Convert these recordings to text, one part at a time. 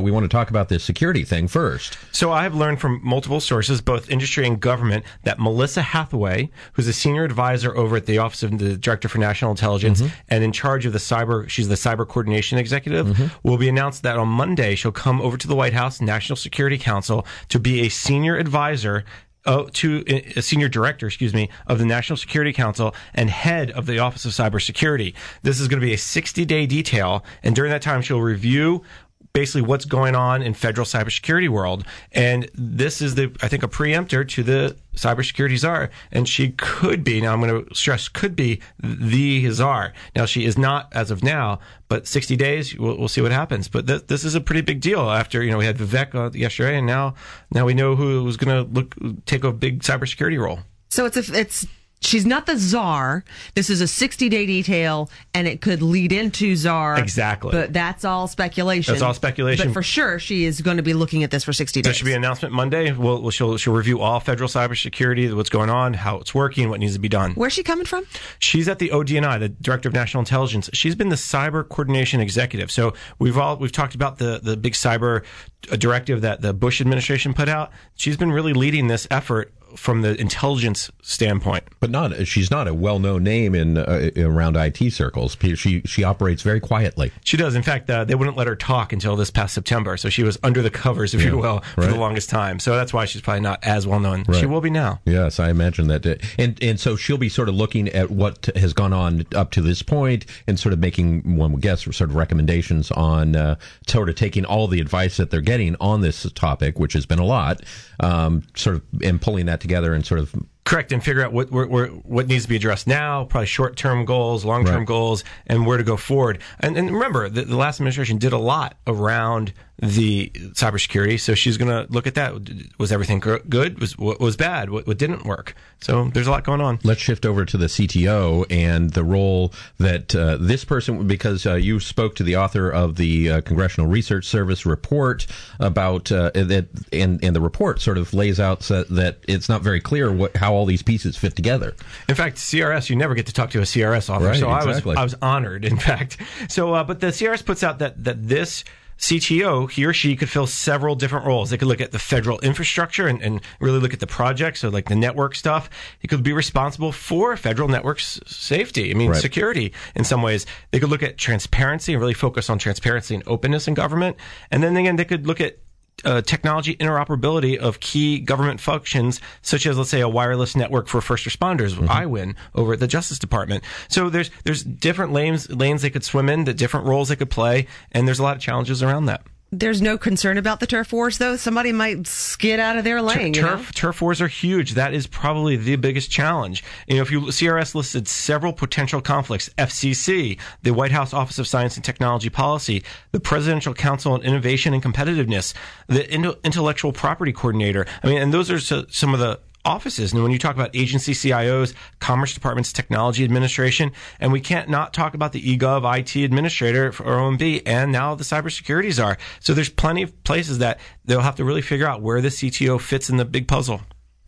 we want to talk about this security thing first. So I have learned from multiple sources, both industry and government, that Melissa Hathaway, who's a senior advisor over at the Office of the Director for National Intelligence and in charge of she's the cyber coordination executive, will be announced that on Monday she'll come over to the White House National Security Council to be a senior advisor to a senior director, of the National Security Council and head of the Office of Cybersecurity. This is going to be a 60-day detail, and during that time, she'll review basically what's going on in federal cybersecurity world. And this is, I think, a preemptor to the cybersecurity czar. And she could be, now I'm going to stress, could be the czar. Now, she is not as of now, but 60 days, we'll see what happens. But this is a pretty big deal after, we had Vivek yesterday, and now we know who was going to take a big cybersecurity role. So she's not the czar. This is a 60-day detail, and it could lead into czar. Exactly. But that's all speculation. That's all speculation. But for sure, she is going to be looking at this for 60 days. There should be an announcement Monday. She'll review all federal cybersecurity, what's going on, how it's working, what needs to be done. Where's she coming from? She's at the ODNI, the Director of National Intelligence. She's been the cyber coordination executive. So we've talked about the big cyber directive that the Bush administration put out. She's been really leading this effort from the intelligence standpoint. But she's not a well-known name in around IT circles. She operates very quietly. She does. In fact, they wouldn't let her talk until this past September, so she was under the covers, if you will, for the longest time. So that's why she's probably not as well-known. Right. She will be now. Yes, I imagine that. And so she'll be sort of looking at what has gone on up to this point and sort of making, one would guess, sort of recommendations on sort of taking all the advice that they're getting on this topic, which has been a lot, sort of, and pulling that together and sort of correct, and figure out what needs to be addressed now, probably short-term goals, long-term goals, and where to go forward. And remember, the last administration did a lot around the cybersecurity, so she's going to look at that. Was everything good? What was bad? What didn't work? So there's a lot going on. Let's shift over to the CTO and the role that this person, because you spoke to the author of the Congressional Research Service report about that, and the report sort of lays out that it's not very clear how all these pieces fit together. In fact, CRS, you never get to talk to a CRS author, right, so exactly. I was honored, in fact. So, but the CRS puts out that this CTO, he or she could fill several different roles. They could look at the federal infrastructure and really look at the project, so like the network stuff. He could be responsible for federal network safety, security in some ways. They could look at transparency and really focus on transparency and openness in government. And then again, they could look at technology interoperability of key government functions, such as, let's say, a wireless network for first responders, IWIN, over at the Justice Department. So there's different lanes they could swim in, the different roles they could play, and there's a lot of challenges around that. There's no concern about the turf wars, though? Somebody might skid out of their lane. Turf wars are huge. That is probably the biggest challenge. If CRS listed several potential conflicts: FCC, the White House Office of Science and Technology Policy, the Presidential Council on Innovation and Competitiveness, the Intellectual Property Coordinator. And those are some of the offices. And when you talk about agency CIOs, Commerce Department's Technology Administration, and we can't not talk about the eGov IT Administrator for OMB, and now the cybersecurity czar. So there's plenty of places that they'll have to really figure out where the CTO fits in the big puzzle.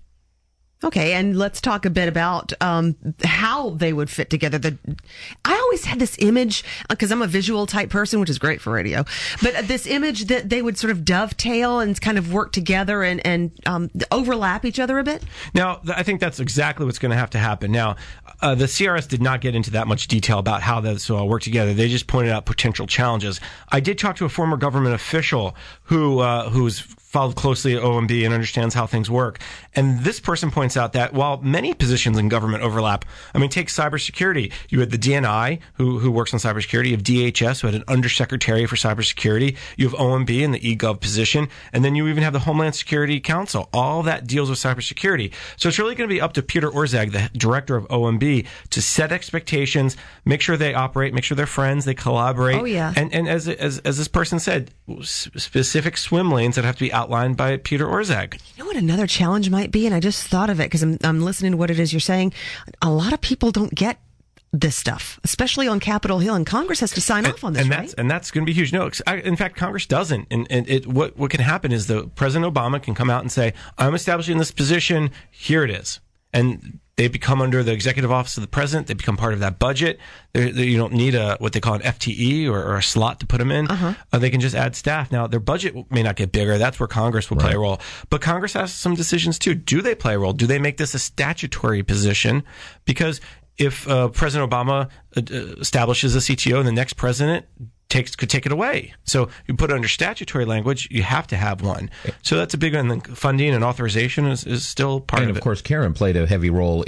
Okay, and let's talk a bit about how they would fit together. I always had this image, because I'm a visual type person, which is great for radio, but this image that they would sort of dovetail and kind of work together and overlap each other a bit. Now, I think that's exactly what's going to have to happen. Now, the CRS did not get into that much detail about how this will all work together. They just pointed out potential challenges. I did talk to a former government official who's followed closely at OMB and understands how things work. And this person points out that while many positions in government overlap, take cybersecurity. You had the DNI, who works on cybersecurity. You have DHS, who had an undersecretary for cybersecurity. You have OMB in the eGov position. And then you even have the Homeland Security Council. All that deals with cybersecurity. So it's really going to be up to Peter Orszag, the director of OMB, to set expectations, make sure they operate, make sure they're friends, they collaborate. Oh, yeah. And as this person said, specific swim lanes that have to be outlined by Peter Orszag. You know what another challenge might be? And I just thought of it because I'm listening to what it is you're saying. A lot of people don't get this stuff, especially on Capitol Hill, and Congress has to sign off on this, right? And that's going to be huge. No, in fact, Congress doesn't. And what can happen is President Obama can come out and say, I'm establishing this position, here it is. And They become under the executive office of the president. They become part of that budget. You don't need what they call an FTE or a slot to put them in. They can just add staff. Now, their budget may not get bigger. That's where Congress will play a role. But Congress has some decisions, too. Do they play a role? Do they make this a statutory position? Because if President Obama establishes a CTO and the next president could take it away. So you put it under statutory language, you have to have one. So that's a big one. And funding and authorization is still part of it. And of course, Karen Evans played a heavy role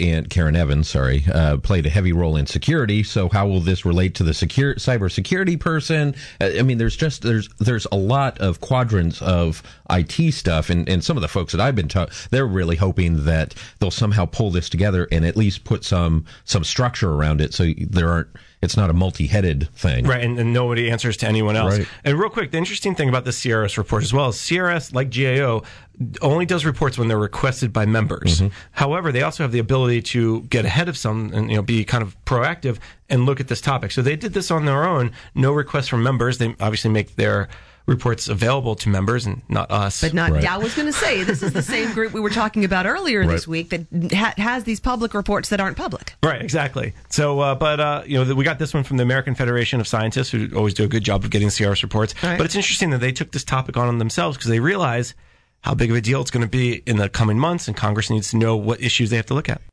in security. So how will this relate to the cybersecurity person? I mean, there's a lot of quadrants of IT stuff, and some of the folks that I've been talking, they're really hoping that they'll somehow pull this together and at least put some structure around it, so it's not a multi-headed thing. Right, and nobody answers to anyone else. Right. And real quick, the interesting thing about the CRS report as well is CRS, like GAO, only does reports when they're requested by members. However, they also have the ability to get ahead of some and be kind of proactive and look at this topic. So they did this on their own, no requests from members. They obviously make their reports available to members and not us. But not, I was going to say, this is the same group we were talking about earlier this week that has these public reports that aren't public. Right, exactly. So, we got this one from the American Federation of Scientists, who always do a good job of getting CRS reports. Right. But it's interesting that they took this topic on themselves because they realize how big of a deal it's going to be in the coming months, and Congress needs to know what issues they have to look at.